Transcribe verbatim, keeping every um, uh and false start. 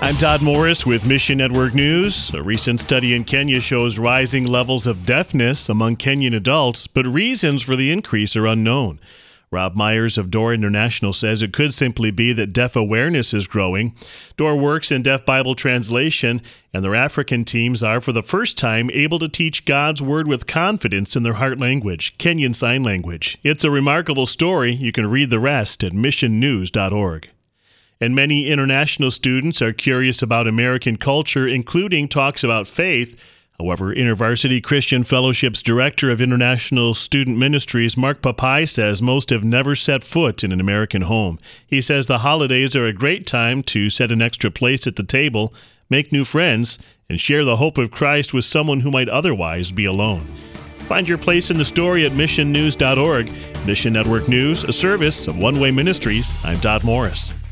I'm Todd Morris with Mission Network News. A recent study in Kenya shows rising levels of deafness among Kenyan adults, but reasons for the increase are unknown. Rob Myers of Door International says it could simply be that deaf awareness is growing. Door works in Deaf Bible translation, and their African teams are, for the first time, able to teach God's Word with confidence in their heart language, Kenyan Sign Language. It's a remarkable story. You can read the rest at mission news dot org. And many international students are curious about American culture, including talks about faith. However, InterVarsity Christian Fellowship's Director of International Student Ministries, Mark Papai, says most have never set foot in an American home. He says the holidays are a great time to set an extra place at the table, make new friends, and share the hope of Christ with someone who might otherwise be alone. Find your place in the story at mission news dot org. Mission Network News, a service of One Way Ministries. I'm Todd Morris.